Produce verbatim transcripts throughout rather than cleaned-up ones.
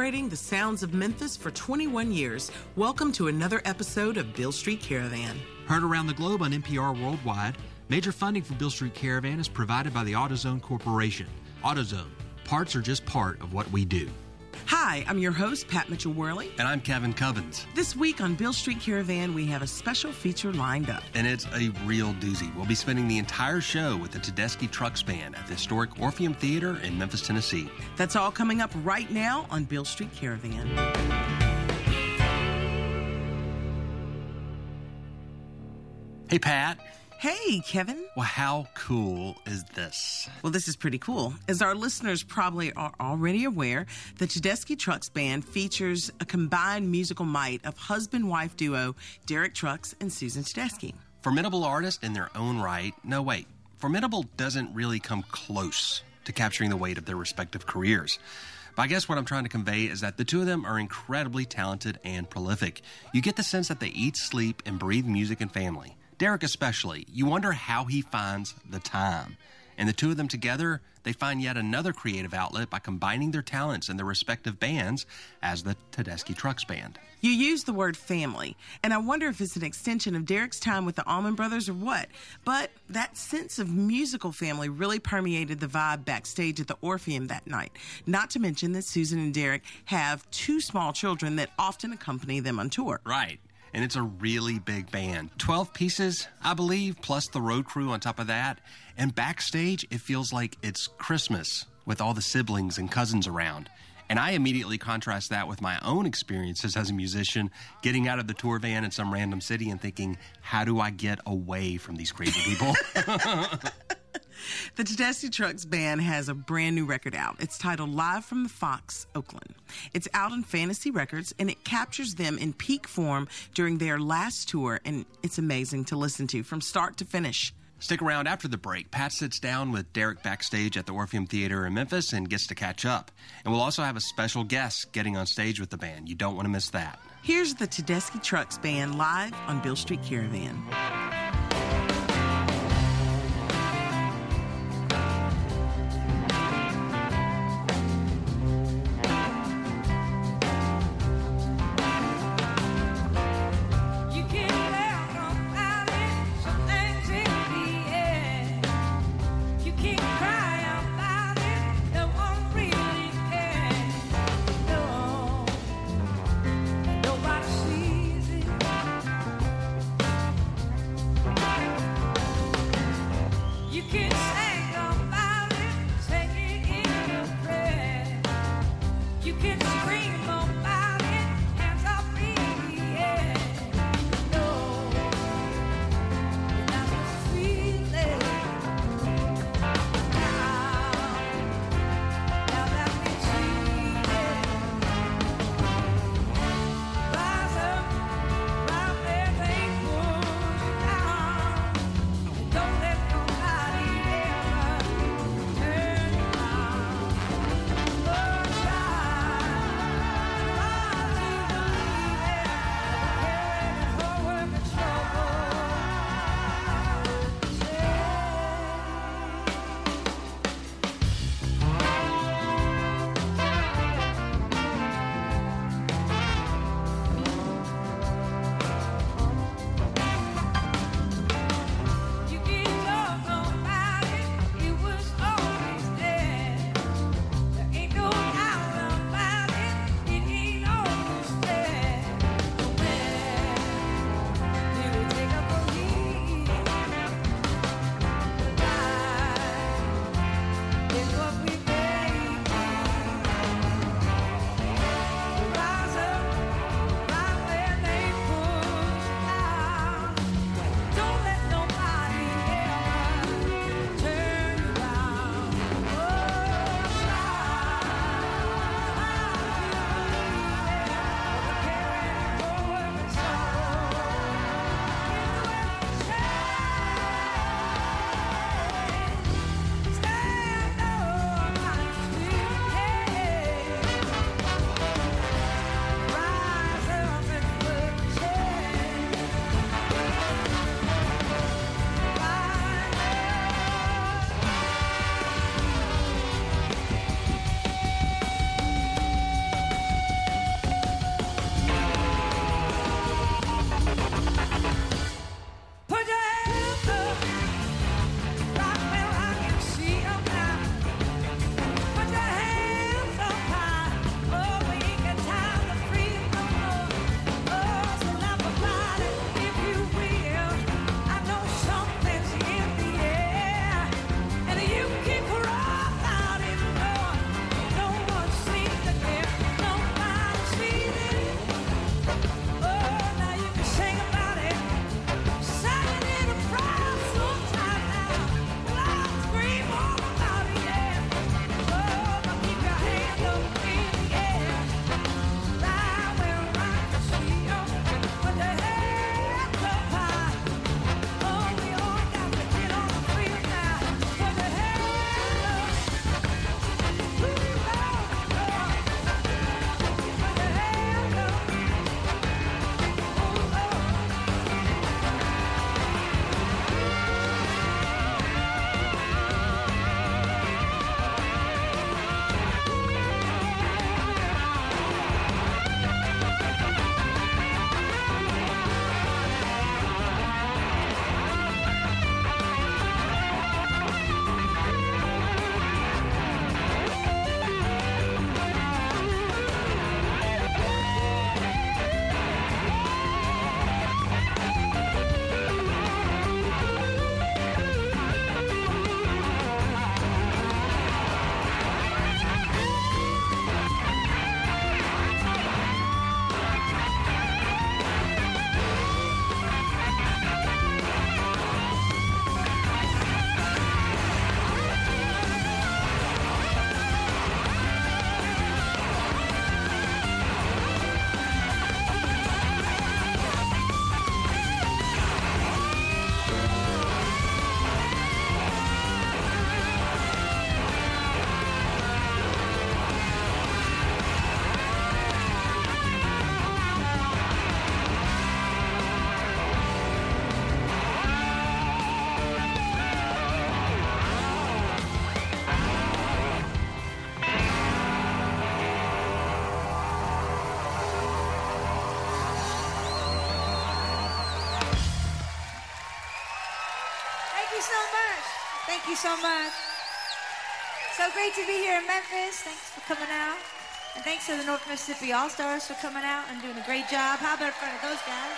Celebrating the sounds of Memphis for twenty-one years, welcome to another episode of Beale Street Caravan. Heard around the globe on N P R Worldwide, major funding for Beale Street Caravan is provided by the AutoZone Corporation. AutoZone, parts are just part of what we do. Hi, I'm your host, Pat Mitchell-Worley. And I'm Kevin Cubbins. This week on Beale Street Caravan, we have a special feature lined up. And it's a real doozy. We'll be spending the entire show with the Tedeschi Trucks Band at the historic Orpheum Theater in Memphis, Tennessee. That's all coming up right now on Beale Street Caravan. Hey, Pat. Hey, Kevin. Well, how cool is this? Well, this is pretty cool. As our listeners probably are already aware, the Tedeschi Trucks Band features a combined musical might of husband-wife duo Derek Trucks and Susan Tedeschi. Formidable artists in their own right. No, wait. Formidable doesn't really come close to capturing the weight of their respective careers. But I guess what I'm trying to convey is that the two of them are incredibly talented and prolific. You get the sense that they eat, sleep, and breathe music and family. Derek especially, you wonder how he finds the time. And the two of them together, they find yet another creative outlet by combining their talents in their respective bands as the Tedeschi Trucks Band. You use the word family, and I wonder if it's an extension of Derek's time with the Allman Brothers or what. But that sense of musical family really permeated the vibe backstage at the Orpheum that night. Not to mention that Susan and Derek have two small children that often accompany them on tour. Right. And it's a really big band. twelve pieces, I believe, plus the road crew on top of that. And backstage, it feels like it's Christmas with all the siblings and cousins around. And I immediately contrast that with my own experiences as a musician, getting out of the tour van in some random city and thinking, how do I get away from these crazy people? The Tedeschi Trucks Band has a brand new record out. It's titled Live from the Fox, Oakland. It's out on Fantasy Records, and it captures them in peak form during their last tour, and it's amazing to listen to from start to finish. Stick around after the break. Pat sits down with Derek backstage at the Orpheum Theater in Memphis and gets to catch up. And we'll also have a special guest getting on stage with the band. You don't want to miss that. Here's the Tedeschi Trucks Band live on Beale Street Caravan. Thank you so much. So great to be here in Memphis. Thanks for coming out. And thanks to the North Mississippi All-Stars for coming out and doing a great job. How about in front of those guys?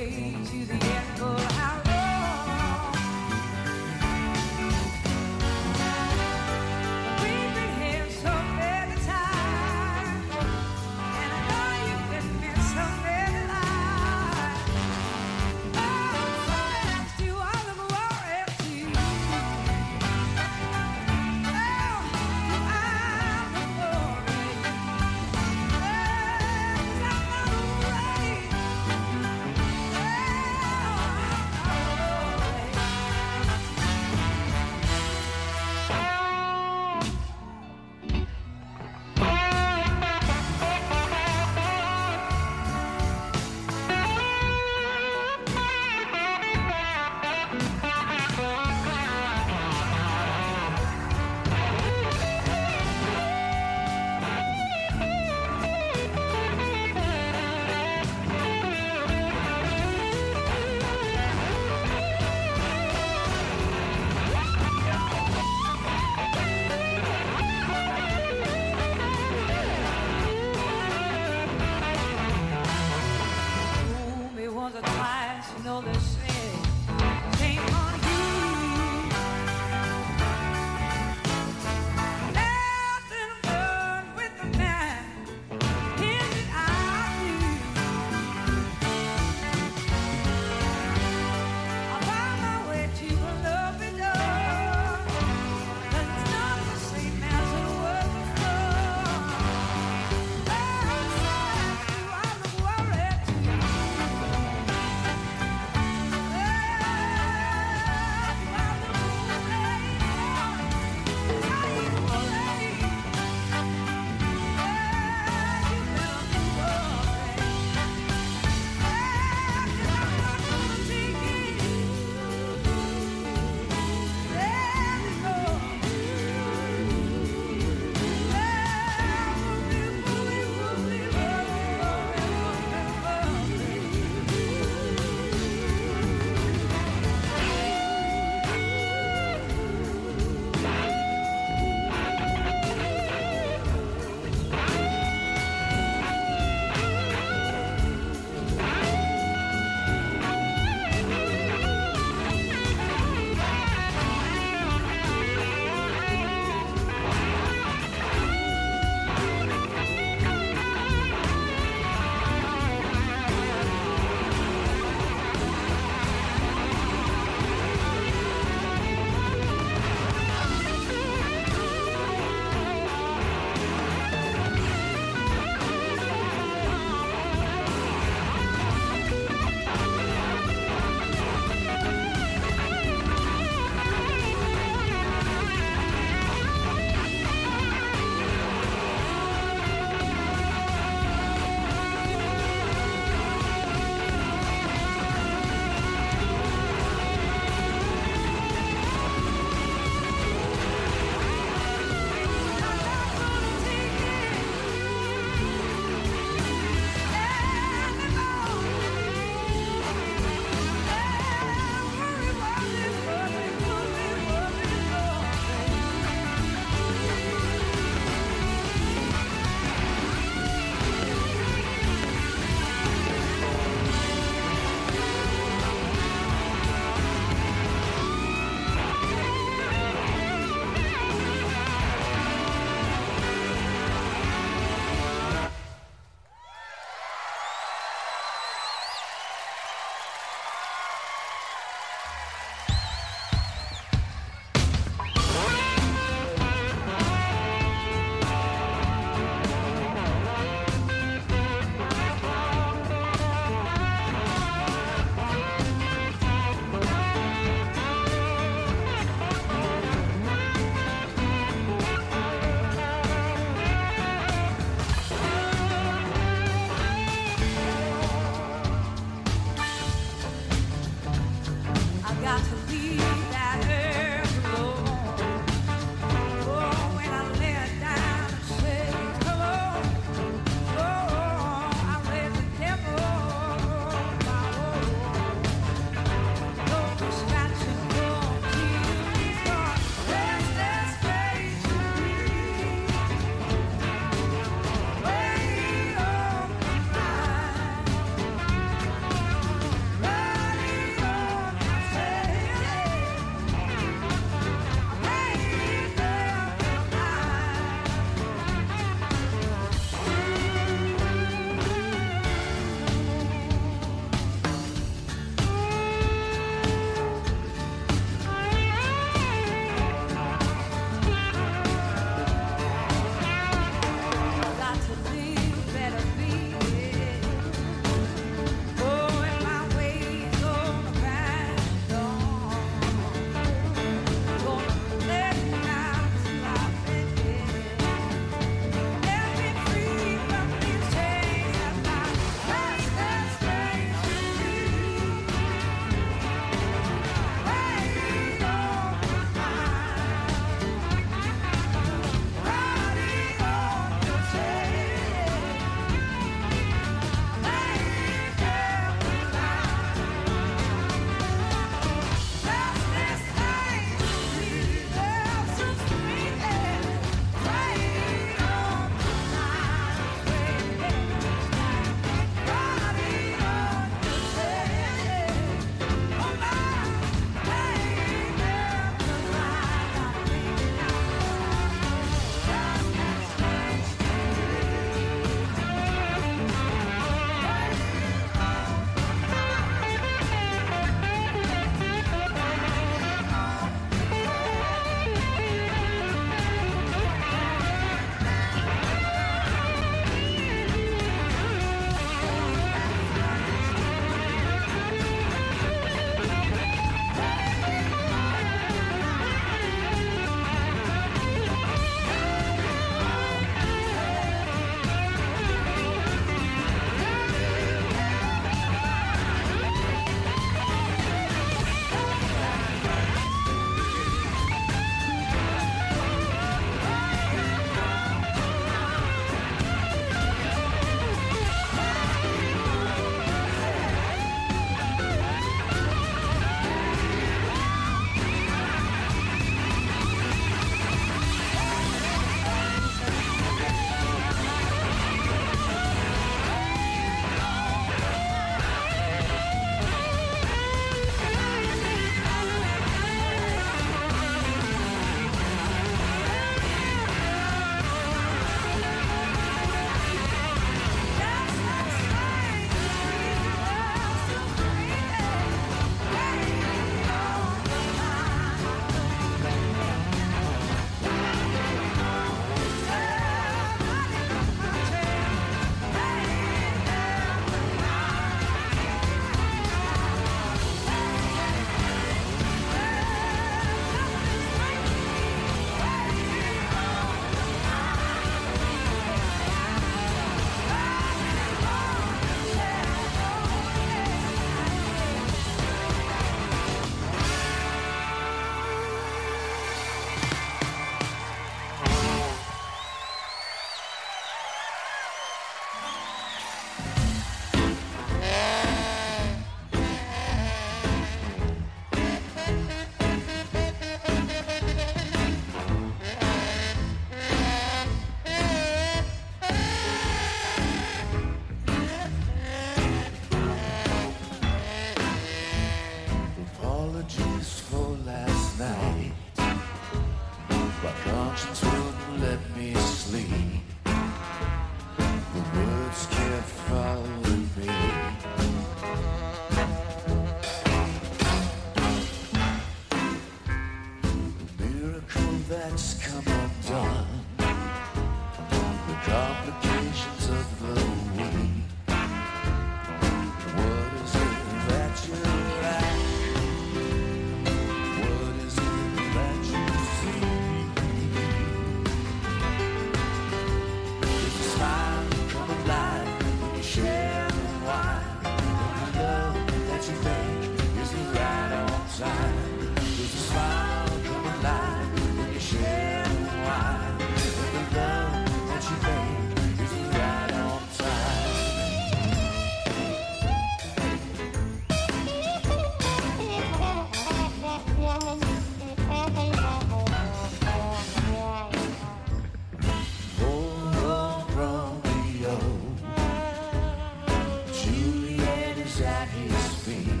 lies at his feet.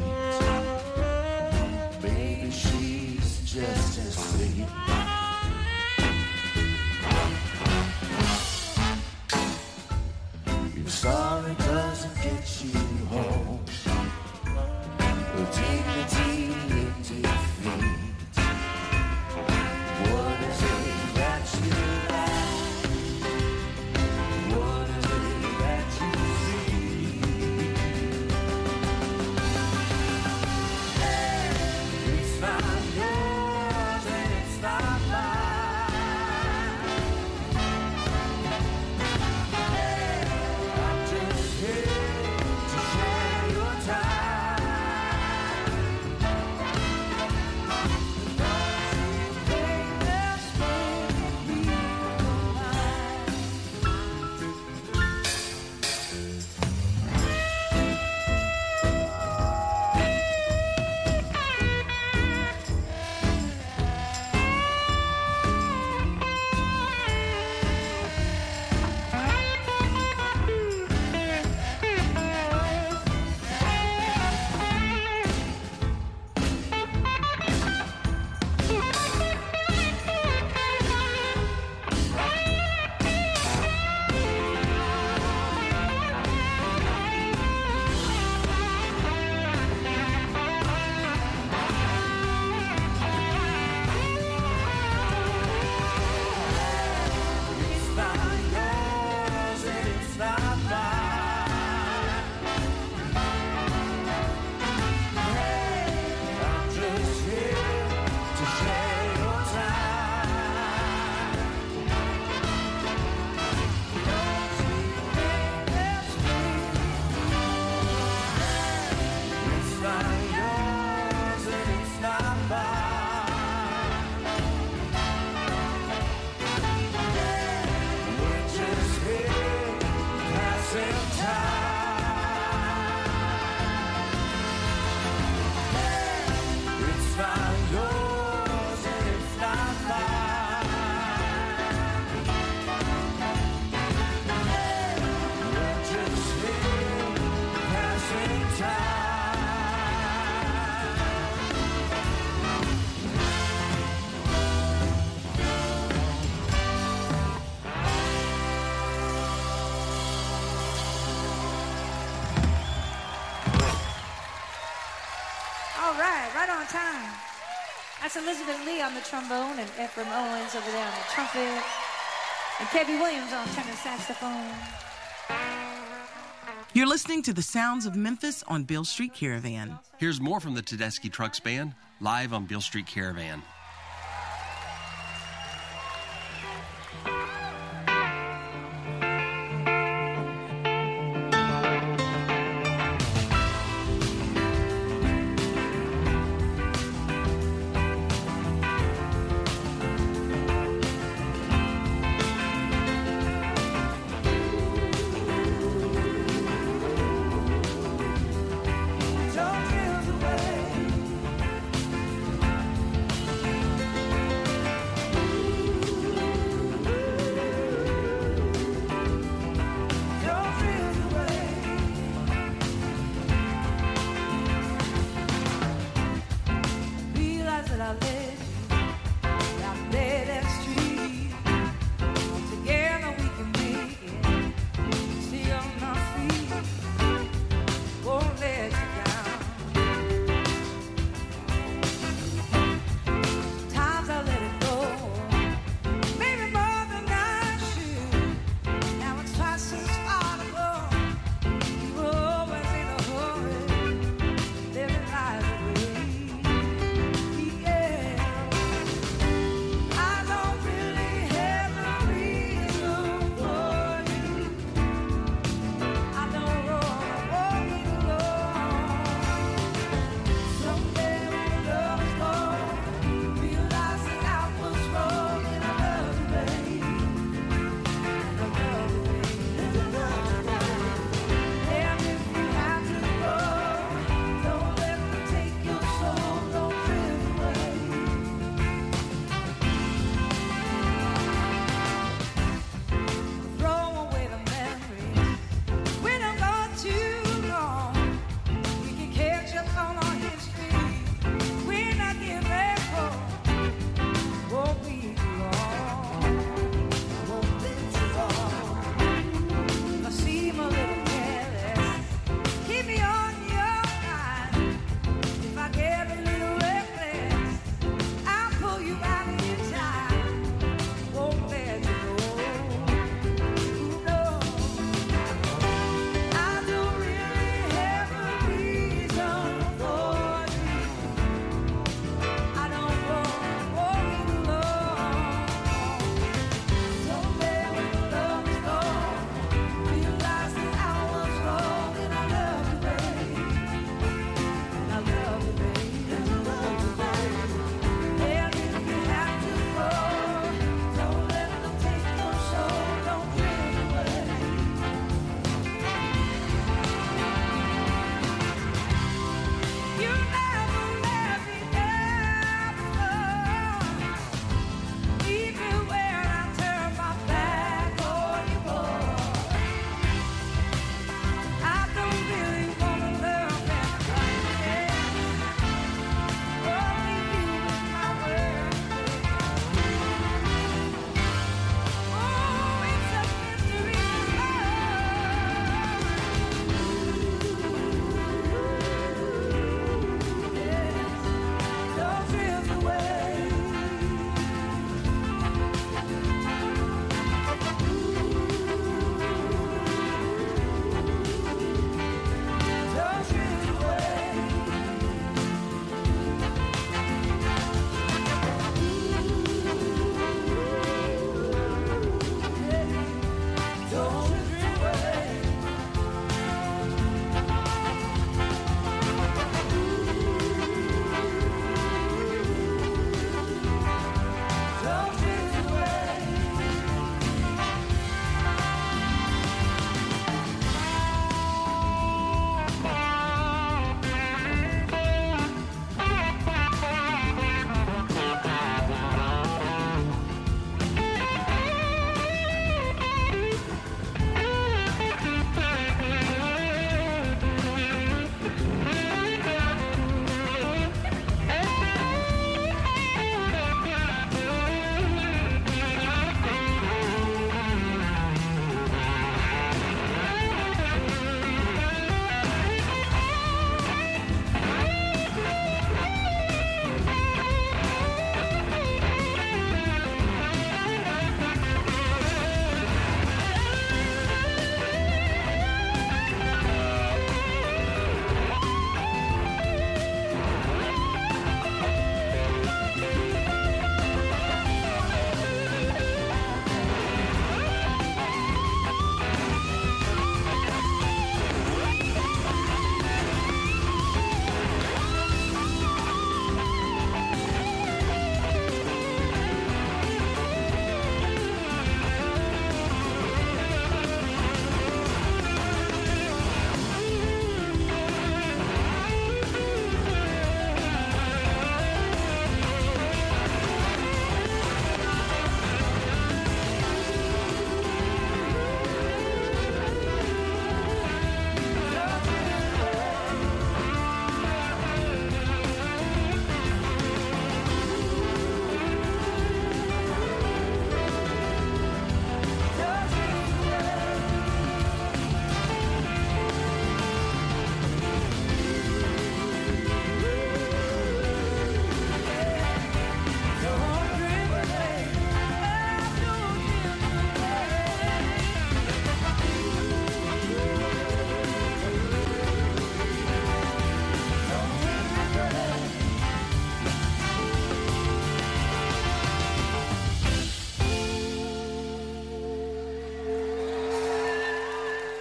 Baby, she's just as sweet. If sorry doesn't get you home, the dignity in defeat. What is it that you lack? What is it that you see? Hey, it's not yours and it's not mine. Hey, I'm just here to share your time. Don't you think that's making me mine? It's not yours and it's not mine. Hey, I'm just here to share your time. Don't you think that's me? It's not yours and it's not mine. We're just here passing time. It's not yours and it's not mine. We're just here passing time. All right, right on time. That's Elizabeth Lee on the trombone and Ephraim Owens over there on the trumpet. And Kevin Williams on tenor saxophone. You're listening to the sounds of Memphis on Beale Street Caravan. Here's more from the Tedeschi Trucks Band, live on Beale Street Caravan. Don't drift away.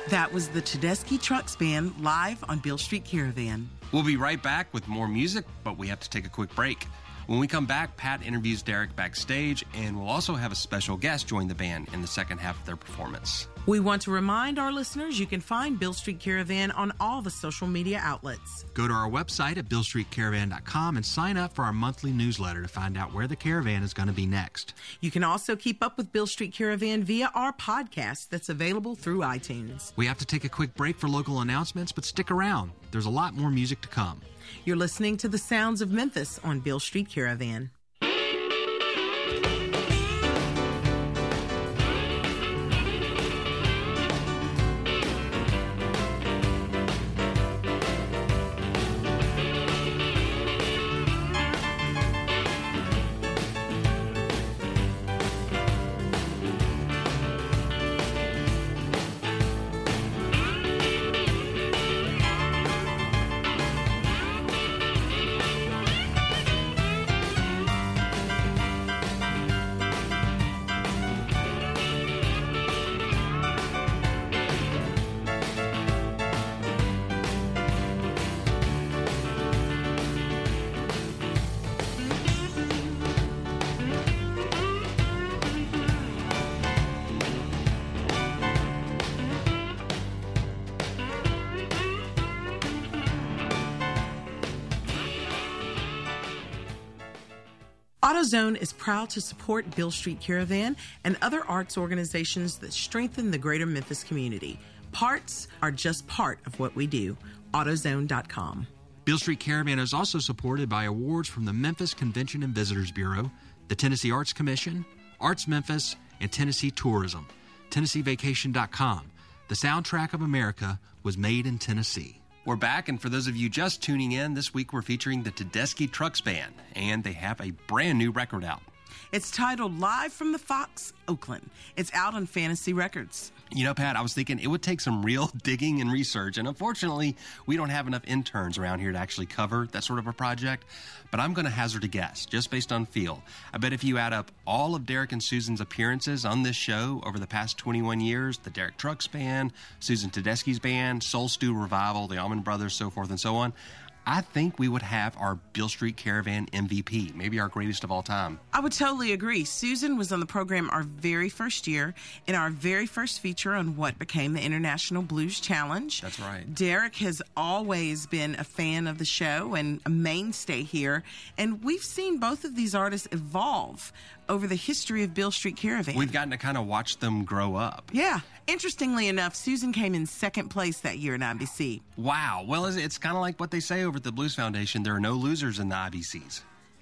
That was the Tedeschi Trucks Band live on Beale Street Caravan. We'll be right back with more music, but we have to take a quick break. When we come back, Pat interviews Derek backstage, and we'll also have a special guest join the band in the second half of their performance. We want to remind our listeners you can find Beale Street Caravan on all the social media outlets. Go to our website at beale street caravan dot com and sign up for our monthly newsletter to find out where the caravan is going to be next. You can also keep up with Beale Street Caravan via our podcast that's available through iTunes. We have to take a quick break for local announcements, but stick around. There's a lot more music to come. You're listening to the sounds of Memphis on Beale Street Caravan. AutoZone is proud to support Beale Street Caravan and other arts organizations that strengthen the greater Memphis community. Parts are just part of what we do. AutoZone dot com. Beale Street Caravan is also supported by awards from the Memphis Convention and Visitors Bureau, the Tennessee Arts Commission, Arts Memphis, and Tennessee Tourism. Tennessee Vacation dot com. The soundtrack of America was made in Tennessee. We're back, and for those of you just tuning in, this week we're featuring the Tedeschi Trucks Band, and they have a brand new record out. It's titled Live from the Fox, Oakland. It's out on Fantasy Records. You know, Pat, I was thinking it would take some real digging and research, and unfortunately, we don't have enough interns around here to actually cover that sort of a project, but I'm going to hazard a guess, just based on feel. I bet if you add up all of Derek and Susan's appearances on this show over the past twenty-one years, the Derek Trucks Band, Susan Tedeschi's band, Soul Stew Revival, the Allman Brothers, so forth and so on, I think we would have our Beale Street Caravan M V P, maybe our greatest of all time. I would totally agree. Susan was on the program our very first year in our very first feature on what became the International Blues Challenge. That's right. Derek has always been a fan of the show and a mainstay here, and we've seen both of these artists evolve over the history of Beale Street Caravan. We've gotten to kind of watch them grow up. Yeah. Interestingly enough, Susan came in second place that year in I B C. Wow. Well, it's, it's kind of like what they say over at the Blues Foundation. There are no losers in the I B Cs.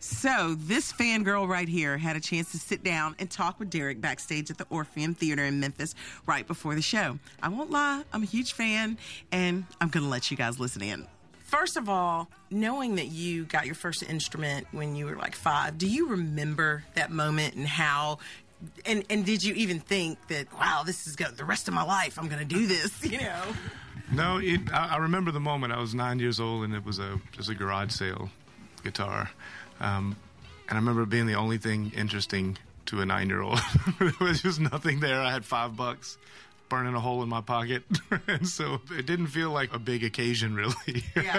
So this fangirl right here had a chance to sit down and talk with Derek backstage at the Orpheum Theater in Memphis right before the show. I won't lie, I'm a huge fan, and I'm going to let you guys listen in. First of all, knowing that you got your first instrument when you were like five, do you remember that moment and how, and, and did you even think that, wow, this is go- the rest of my life, I'm going to do this, you know? No, it, I, I remember the moment. I was nine years old, and it was a just a garage sale guitar. Um, and I remember it being the only thing interesting to a nine-year-old. There was just nothing there. I had five bucks burning a hole in my pocket. And so it didn't feel like a big occasion, really. Yeah.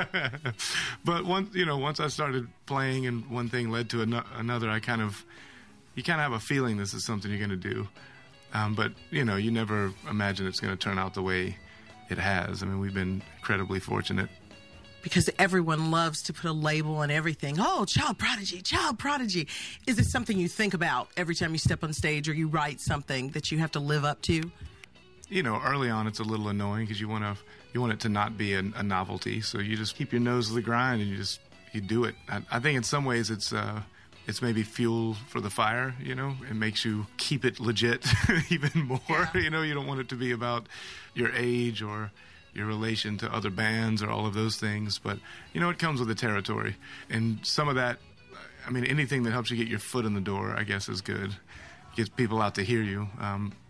But once, you know, once I started playing and one thing led to an- another, I kind of, you kind of have a feeling this is something you're going to do. Um, but, you know, you never imagine it's going to turn out the way it has. I mean, we've been incredibly fortunate. Because everyone loves to put a label on everything. Oh, child prodigy, child prodigy. Is it something you think about every time you step on stage or you write something that you have to live up to? You know, early on it's a little annoying because you want to you want it to not be a, a novelty. So you just keep your nose to the grind and you just you do it. I, I think in some ways it's uh, it's maybe fuel for the fire. You know, it makes you keep it legit even more. Yeah. You know, you don't want it to be about your age or your relation to other bands or all of those things. But, you know, it comes with the territory. And some of that, I mean, anything that helps you get your foot in the door, I guess, is good. Gets people out to hear you. Um,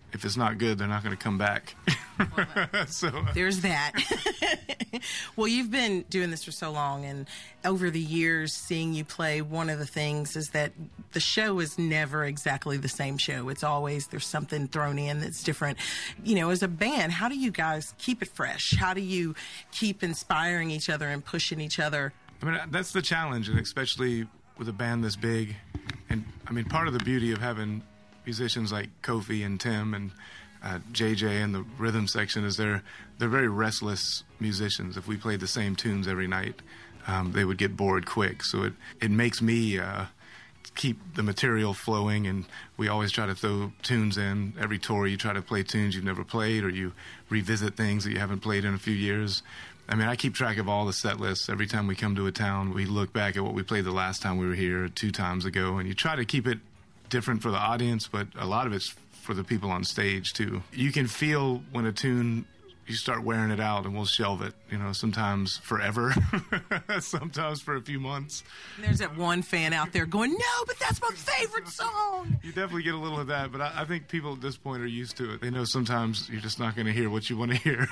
if it's not good, they're not going to come back. so uh, There's that. Well, you've been doing this for so long, and over the years, seeing you play, one of the things is that the show is never exactly the same show. It's always, there's something thrown in that's different. You know, as a band, how do you guys keep it fresh? How do you keep inspiring each other and pushing each other? I mean, that's the challenge, and especially with a band this big. And I mean, part of the beauty of having musicians like Kofi and Tim and uh, J J in the rhythm section is they're they're very restless musicians. If we played the same tunes every night, um, they would get bored quick. So it it makes me uh, keep the material flowing, and we always try to throw tunes in. Every tour, you try to play tunes you've never played, or you revisit things that you haven't played in a few years. I mean, I keep track of all the set lists. Every time we come to a town, we look back at what we played the last time we were here, two times ago, and you try to keep it different for the audience, but a lot of it's for the people on stage, too. You can feel when a tune, you start wearing it out, and we'll shelve it, you know, sometimes forever, sometimes for a few months. There's that one fan out there going, no, but that's my favorite song. You definitely get a little of that, but I, I think people at this point are used to it. They know sometimes you're just not going to hear what you want to hear.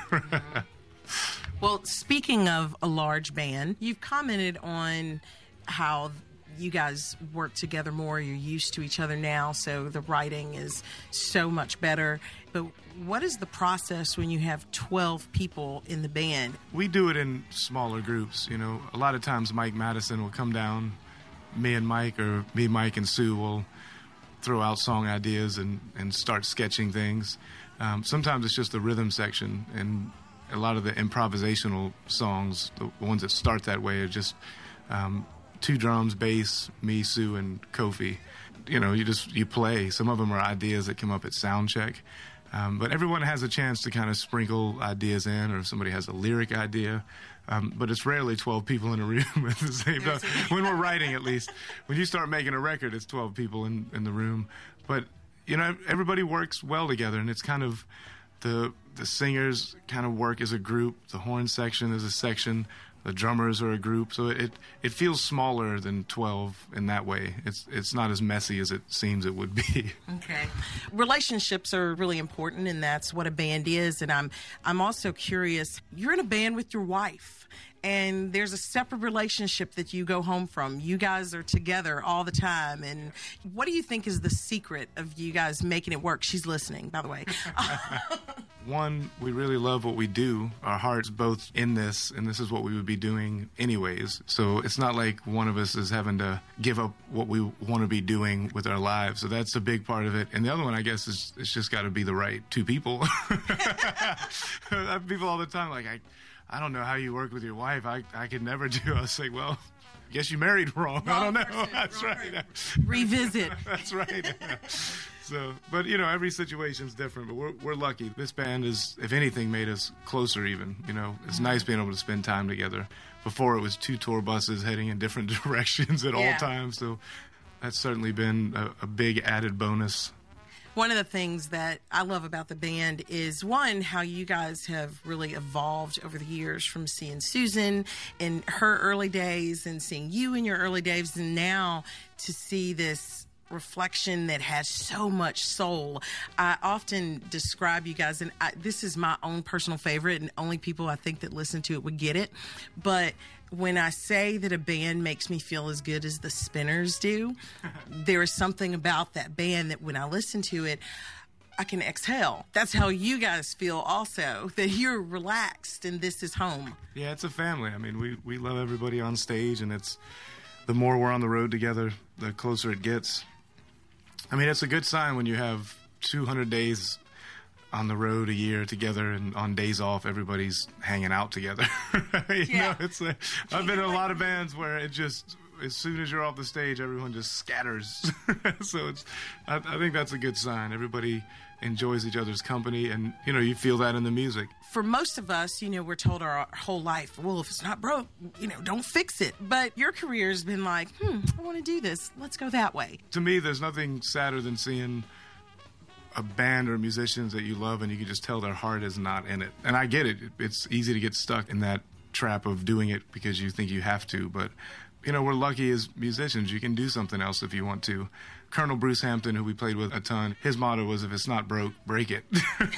Well, speaking of a large band, you've commented on how you guys work together more. You're used to each other now, so the writing is so much better. But what is the process when you have twelve people in the band? We do it in smaller groups. You know, a lot of times Mike Madison will come down, me and Mike, or me, Mike, and Sue will throw out song ideas and, and start sketching things. Um, sometimes it's just the rhythm section, and a lot of the improvisational songs, the ones that start that way, are just um, two drums, bass, me, Sue, and Kofi. You know, you just you play. Some of them are ideas that come up at sound check. Um, but everyone has a chance to kind of sprinkle ideas in, or if somebody has a lyric idea. Um, but it's rarely twelve people in a room at the same time. When we're writing, at least. When you start making a record, it's twelve people in, in the room. But, you know, everybody works well together, and it's kind of the the singers kind of work as a group. The horn section is a section. The drummers are a group, so it it feels smaller than twelve in that way. It's it's not as messy as it seems it would be. Okay. Relationships are really important, and that's what a band is. And I'm I'm also curious, you're in a band with your wife, and there's a separate relationship that you go home from. You guys are together all the time. And what do you think is the secret of you guys making it work? She's listening, by the way. One, we really love what we do. Our heart's both in this, and this is what we would be doing anyways. So it's not like one of us is having to give up what we want to be doing with our lives. So that's a big part of it. And the other one, I guess, is it's just got to be the right two people. I have people all the time like, I, I don't know how you work with your wife. I, I could never do. I was like, well, I guess you married wrong. wrong I don't know. Person, that's right. Person. Revisit. That's right. So, but you know, every situation's different. But we're we're lucky. This band is, if anything, made us closer. Even you know, it's nice being able to spend time together. Before it was two tour buses heading in different directions at yeah. all times. So that's certainly been a, a big added bonus. One of the things that I love about the band is, one, how you guys have really evolved over the years, from seeing Susan in her early days and seeing you in your early days, and now to see this reflection that has so much soul. I often describe you guys, and I, this is my own personal favorite, and only people I think that listen to it would get it, but when I say that a band makes me feel as good as the Spinners do, there is something about that band that when I listen to it, I can exhale. That's how you guys feel also, that you're relaxed and this is home. Yeah, it's a family. I mean, we, we love everybody on stage, and it's the more we're on the road together, the closer it gets. I mean, it's a good sign when you have two hundred days on the road a year together, and on days off, everybody's hanging out together. you yeah. know, it's a, I've been in a lot of bands where it just, as soon as you're off the stage, everyone just scatters. so it's, I, I think that's a good sign. Everybody enjoys each other's company, and, you know, you feel that in the music. For most of us, you know, we're told our whole life, well, if it's not broke, you know, don't fix it. But your career has been like, hmm, I want to do this. Let's go that way. To me, there's nothing sadder than seeing a band or musicians that you love and you can just tell their heart is not in it. And I get it. It's easy to get stuck in that trap of doing it because you think you have to. But, you know, we're lucky as musicians. You can do something else if you want to. Colonel Bruce Hampton, who we played with a ton, his motto was, if it's not broke, break it.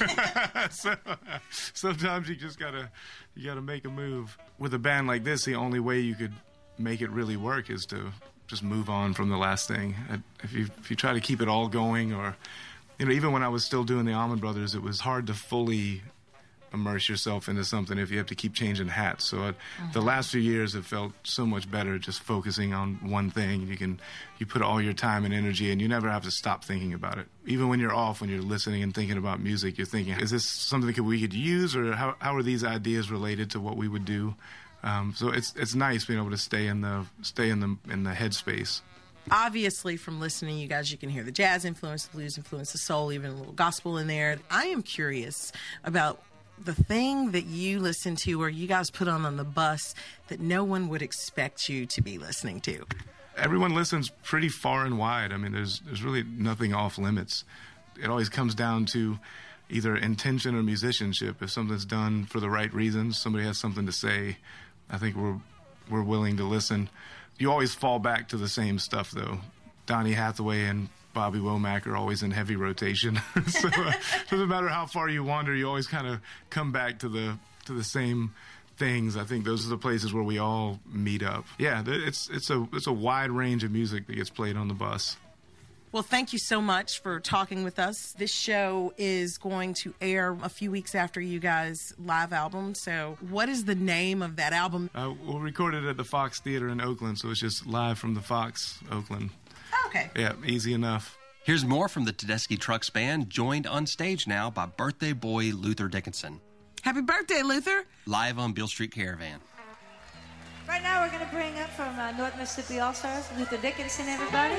So sometimes you just gotta, you gotta make a move. With a band like this, the only way you could make it really work is to just move on from the last thing. If you, if you try to keep it all going, or, you know, even when I was still doing the Allman Brothers, it was hard to fully immerse yourself into something if you have to keep changing hats. So uh, mm-hmm. the last few years have felt so much better just focusing on one thing. You can you put all your time and energy, and you never have to stop thinking about it. Even when you're off, when you're listening and thinking about music, you're thinking, is this something that we could use, or how how are these ideas related to what we would do? Um, so it's it's nice being able to stay in the stay in the in the headspace. Obviously, from listening to you guys, you can hear the jazz influence, the blues influence, the soul, even a little gospel in there. I am curious about the thing that you listen to or you guys put on on the bus that no one would expect you to be listening to. Everyone listens pretty far and wide. I mean, there's there's really nothing off limits. It always comes down to either intention or musicianship. If something's done for the right reasons, somebody has something to say, I think we're we're willing to listen. You always fall back to the same stuff, though. Donny Hathaway and Bobby Womack are always in heavy rotation. So uh, it doesn't matter how far you wander, you always kind of come back to the to the same things. I think those are the places where we all meet up. Yeah, it's it's a it's a wide range of music that gets played on the bus. Well, thank you so much for talking with us. This show is going to air a few weeks after you guys' live album. So what is the name of that album? Uh, we'll record it at the Fox Theater in Oakland, so it's just live from the Fox, Oakland. Okay. Yeah, easy enough. Here's more from the Tedeschi Trucks Band, joined on stage now by birthday boy Luther Dickinson. Happy birthday, Luther. Live on Beale Street Caravan. Right now we're going to bring up from uh, North Mississippi All-Stars, Luther Dickinson, everybody.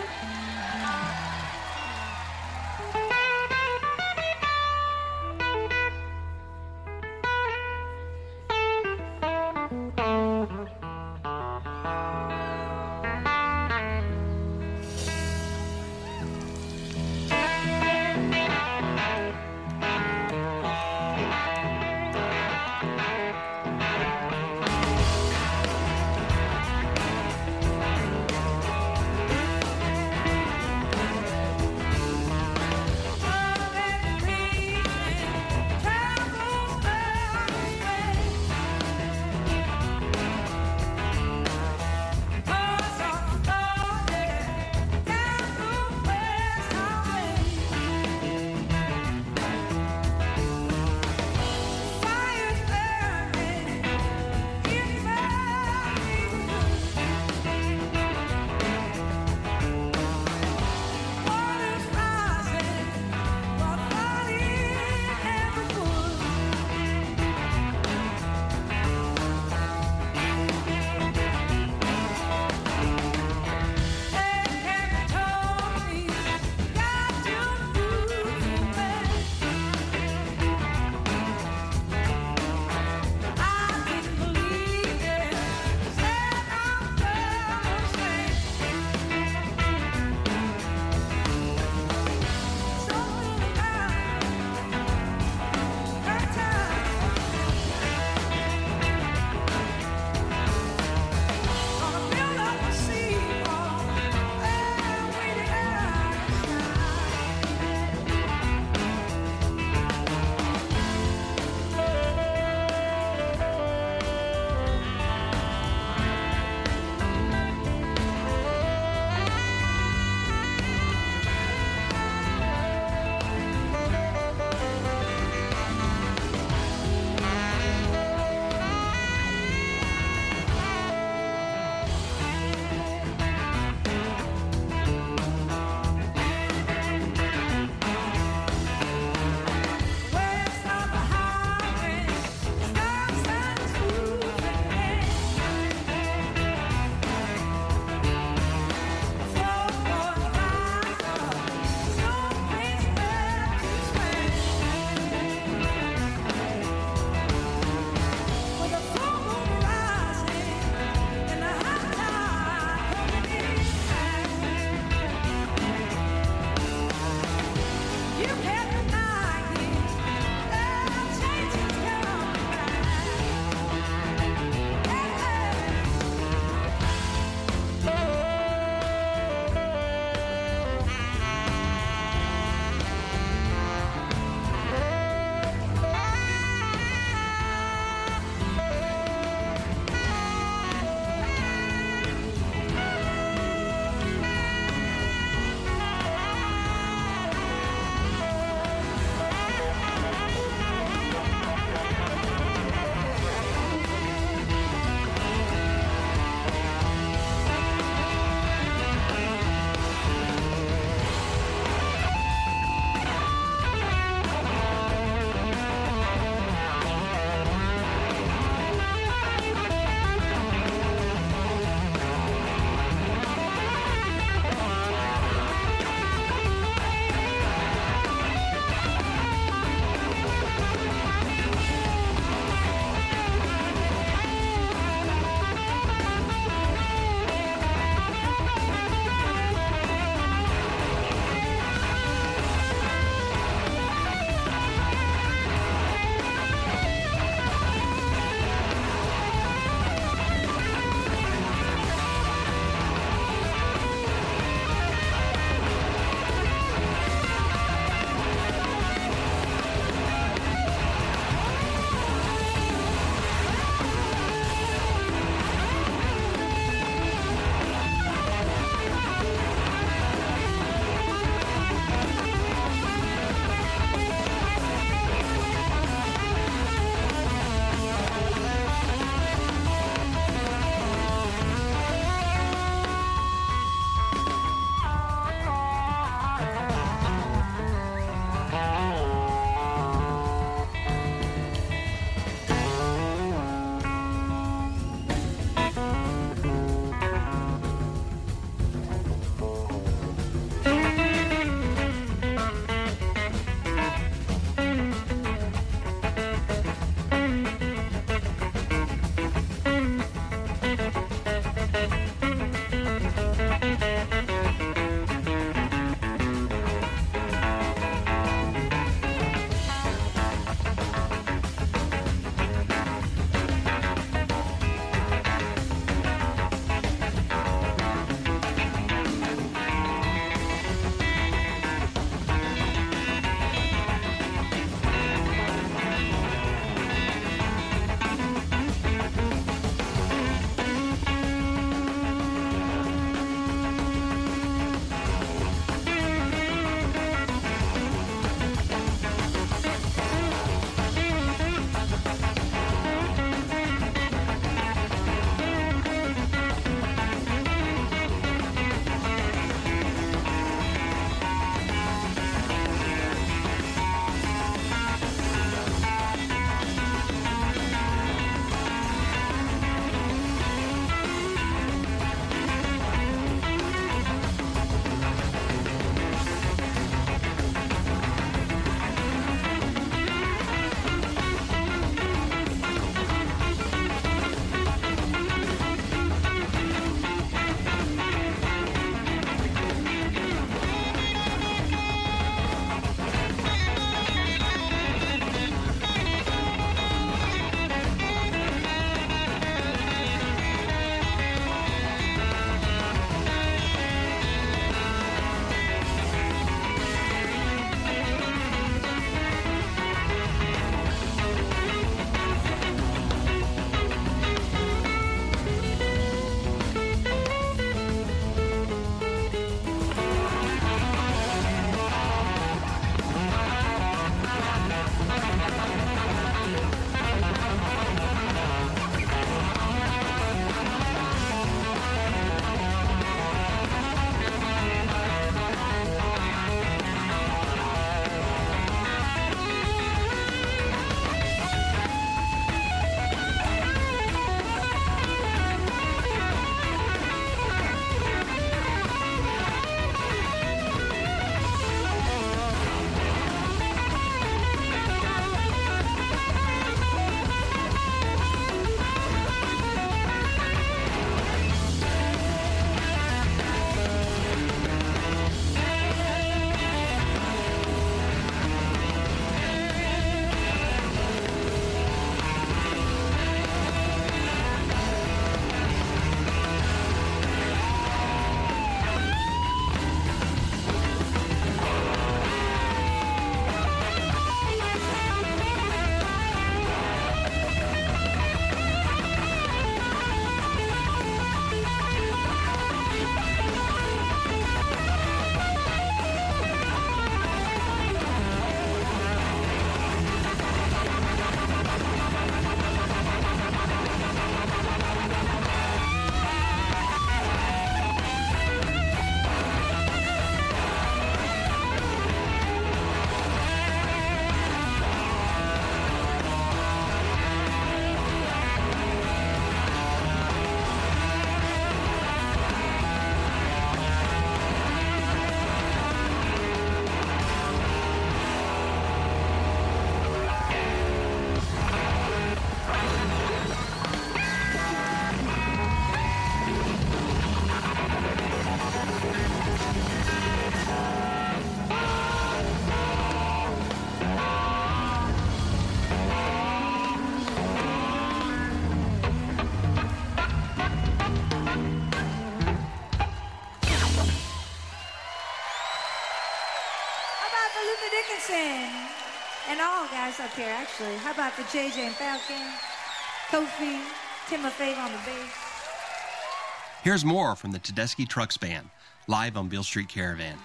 Manson, and all guys up here, actually. How about the J J and Falcon, Kofi, Timothy on the bass? Here's more from the Tedeschi Trucks Band, live on Beale Street Caravan.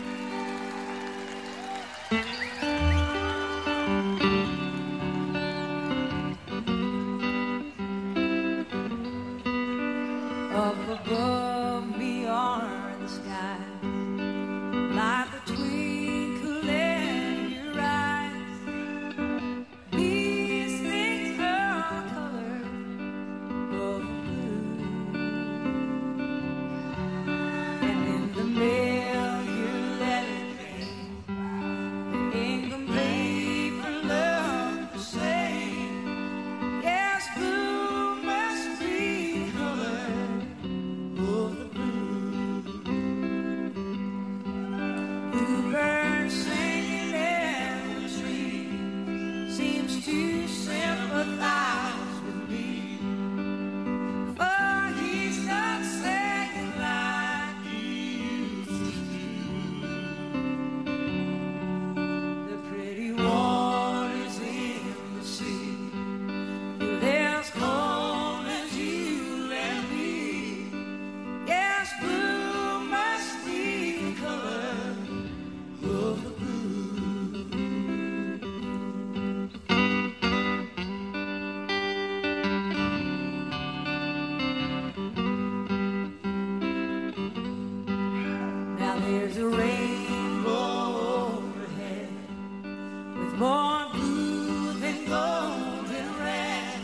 Up above beyond the sky, like a twinkle in your eyes. These things are the color of blue, and in the mail your letter came, the incomplete for love to say. Yes, blue must be the color of the blue. Bluebird singing in the tree seems to sympathize with me, for he's not singing like he used to. The pretty waters in the sea, they're as calm as you and me. Yes, blue must be the color of the blue. Now there's a rainbow overhead with more blue than gold and red.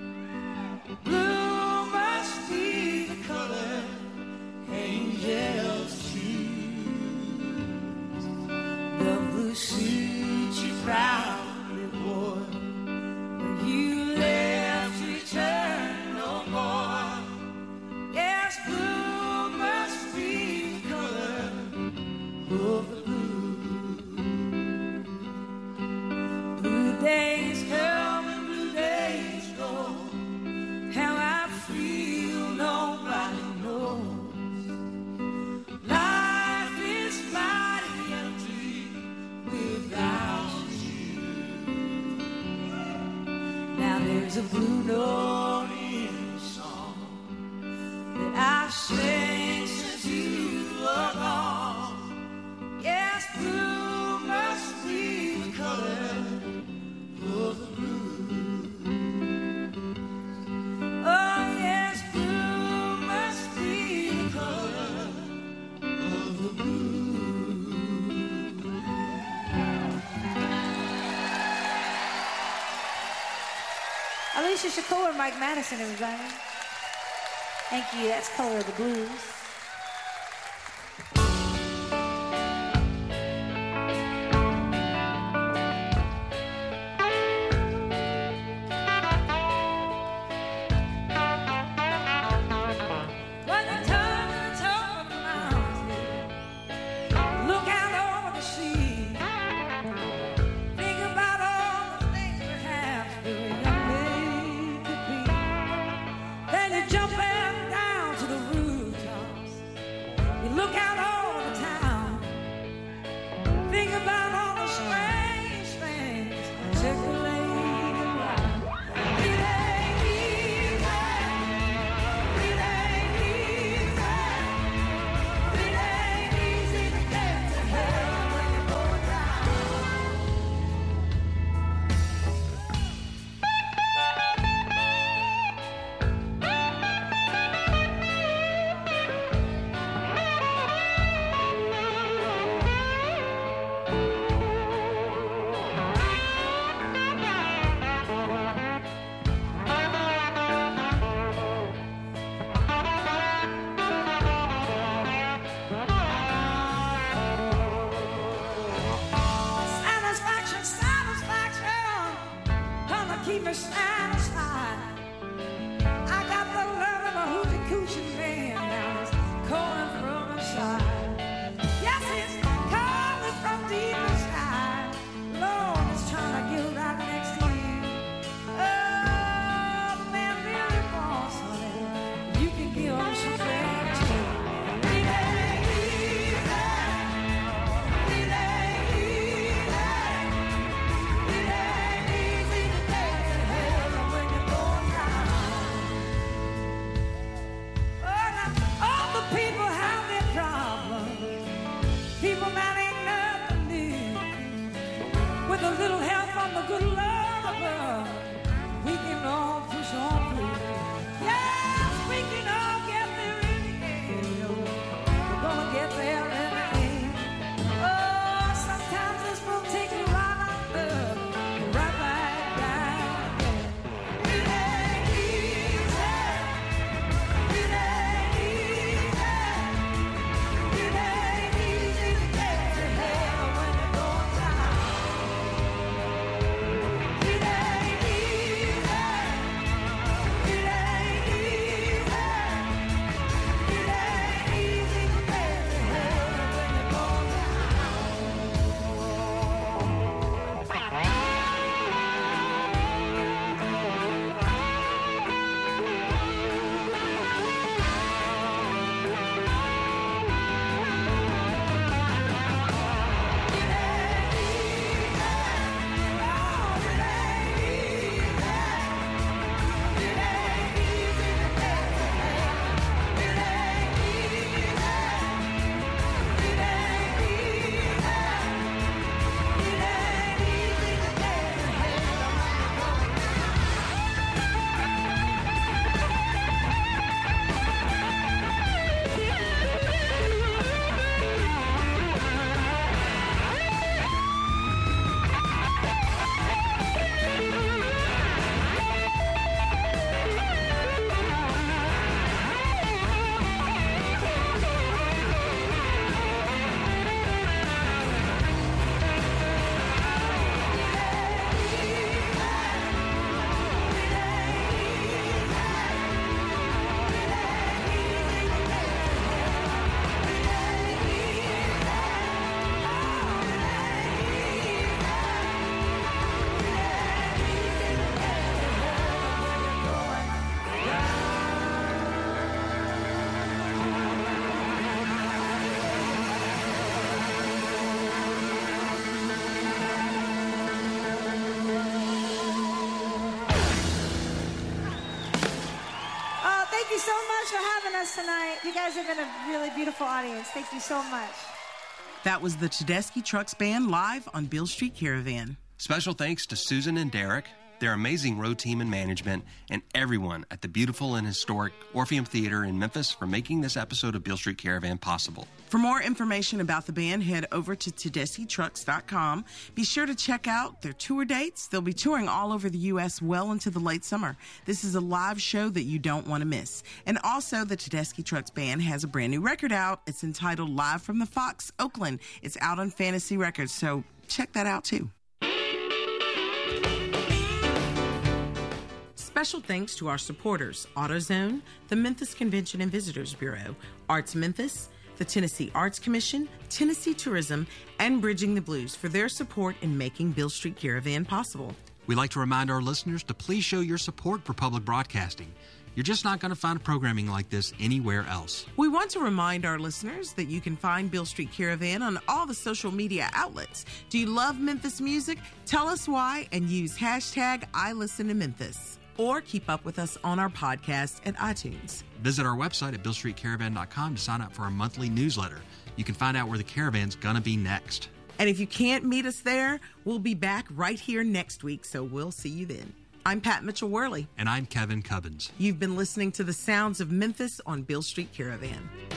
Blue must be the color angels choose. The blue suit you proudly wore when you left, return no more. Yes, blue must be the color of the blue. Blue days come and blue days go. How I feel nobody knows. Life is mighty empty without you. Now there's a blue note in the song that I've sang since you are gone. Yes, blue must be the color of the blue. Oh, yes, blue must be the color of the blue. Alicia Shakur and Mike Madison, everybody. Thank you. That's Color of the Blues. When you turn to the top of the mountain, look out over the sea. Think about all the things perhaps the young lady could be. Then you jump back down to the rooftop us tonight. You guys have been a really beautiful audience. Thank you so much. That was the Tedeschi Trucks Band live on Beale Street Caravan. Special thanks to Susan and Derek, their amazing road team and management, and everyone at the beautiful and historic Orpheum Theater in Memphis for making this episode of Beale Street Caravan possible. For more information about the band, head over to tedeschi trucks dot com. Be sure to check out their tour dates. They'll be touring all over the U S well into the late summer. This is a live show that you don't want to miss. And also, the Tedeschi Trucks Band has a brand new record out. It's entitled Live from the Fox, Oakland. It's out on Fantasy Records, so check that out too. Special thanks to our supporters, AutoZone, the Memphis Convention and Visitors Bureau, Arts Memphis, the Tennessee Arts Commission, Tennessee Tourism, and Bridging the Blues for their support in making Beale Street Caravan possible. We'd like to remind our listeners to please show your support for public broadcasting. You're just not going to find programming like this anywhere else. We want to remind our listeners that you can find Beale Street Caravan on all the social media outlets. Do you love Memphis music? Tell us why and use hashtag I Listen to Memphis. Or keep up with us on our podcast at iTunes. Visit our website at beale street caravan dot com to sign up for our monthly newsletter. You can find out where the caravan's going to be next. And if you can't meet us there, we'll be back right here next week, so we'll see you then. I'm Pat Mitchell-Worley. And I'm Kevin Cubbins. You've been listening to the sounds of Memphis on Beale Street Caravan.